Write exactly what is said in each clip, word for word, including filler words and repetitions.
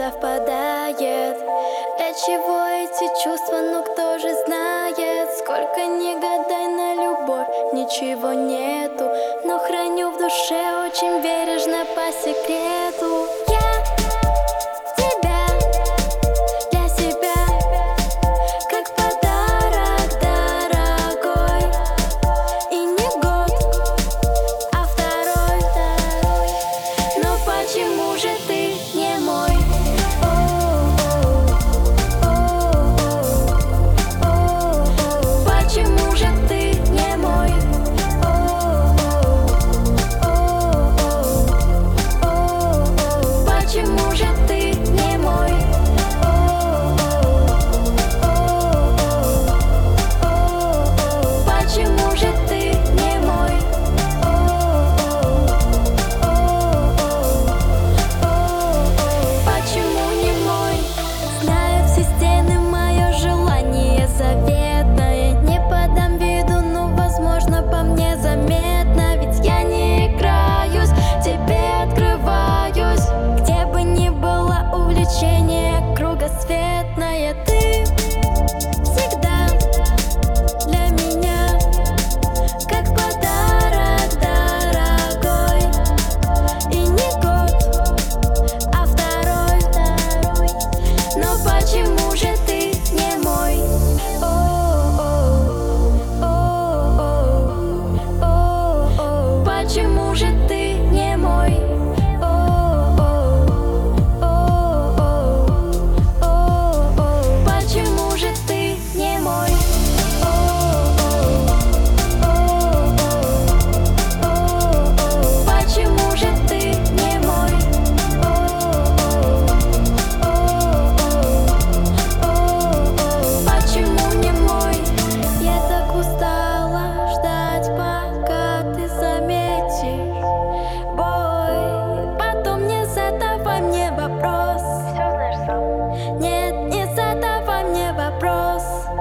совпадает. Для чего эти чувства, ну кто же знает? Сколько ни гадай на любовь, ничего нету, но храню в душе очень бережно по секрету. Я тебя для себя, как подарок дорогой. И не год, а второй. Но почему же ты не мой? Почему же ты не мой? Почему же ты не мой? Почему же ты не мой? Почему не мой? Знаю все стены, мое желание заветное. Не подам виду, но возможно по мне заметно. Ведь я не играюсь, тебе открываюсь. Где бы ни было увлечение кругосветное, ты всегда для меня, как подарок дорогой. И не год, а второй. Но почему же ты не мой? Почему же ты не мой? Почему же ты не мой? Почему же ты не мой? Почему не мой? Я так устала ждать, пока ты заметишь бой. Потом не задавай мне вопрос. Все знаешь сам. Нет, не задавай мне вопрос.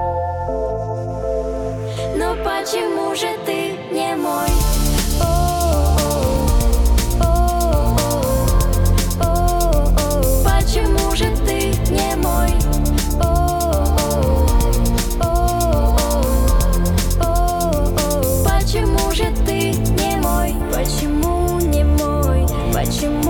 Но почему же ты не мой? Почему же ты не мой? Почему же ты не мой? Почему не мой? Почему?